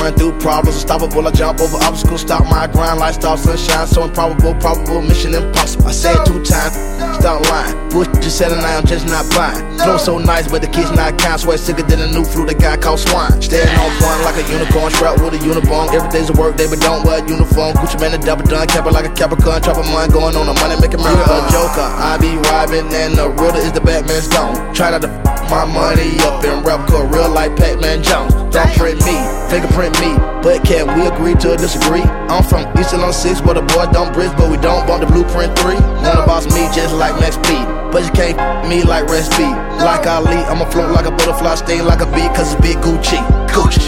run through problems, unstoppable. I jump over obstacles, stop my grind, lifestyle sunshine, so improbable, probable, mission impossible. I said 2 times, stop lying. Bush just selling, I am just not buying. Flow so nice, but the kids not kind. Sweat sicker than a new flu that got called swine. Standing on point like a unicorn, strapped with a uniform. Every day's a work day, but don't wear a uniform. Gucci man, the double done, cap it like a Capricorn. Chopper mine, going on the money, making murder a joker. I be robbing, and the realer is the Batman's gone. Try not to my money up in rap, cause real like Pac-Man Jones. Don't print me, fingerprint me, but can we agree to disagree? I'm from Eastern on 6, but the boy don't bridge, but we don't want the blueprint 3. Wanna boss me just like Max P, but you can't me like Rest B. Like Ali, I'ma float like a butterfly, sting like a bee, cause it's big Gucci. Gucci.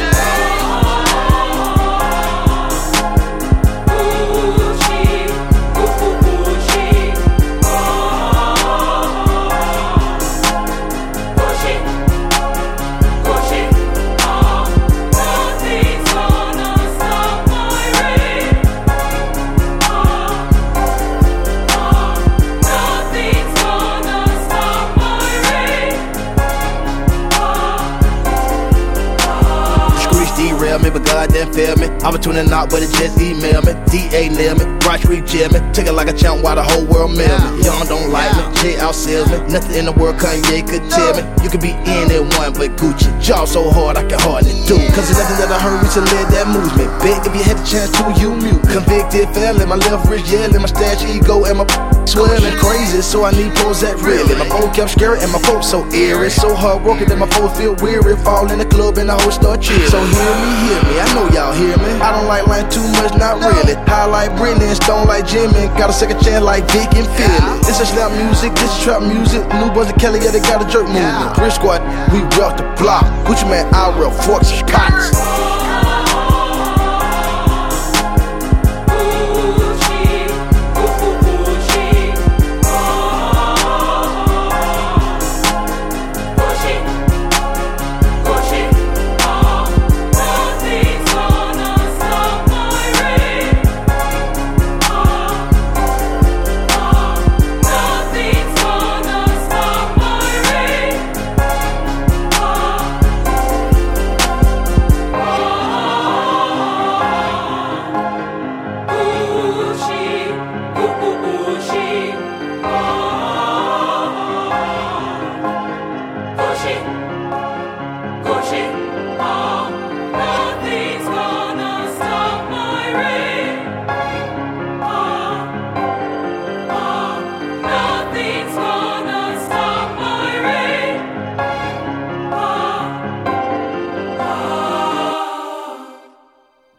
Derail me, but God didn't fail me. I'm tuning out, but it just email me. DA nail me, Broad Street jail me. Take it like a champ while the whole world mail me. Y'all don't like me, J outsells me. Nothing in the world Kanye could tell me. You could be anyone but Gucci. Jaw so hard I can hardly do. Cause there's nothing that I heard recently that moves me. Bet if you had the chance to, you mute. Convicted felon, my left wrist yelling, my stash ego and my swelling crazy, so I need Prozac really. My phone kept scary and my folks so eerie. So hard working that my folks feel weary. Fall in the club and the whole start cheering. So hear me, I know y'all hear me. I don't like lying too much, not really. High like Britney and stone like Jimmy. Got a second chance like Vic and Philly. This is slap music, this is trap music. New Buzz and Kelly, yeah, they got a jerk movement. Bridge squad, we rock the block. Gucci man, I real forks and cots.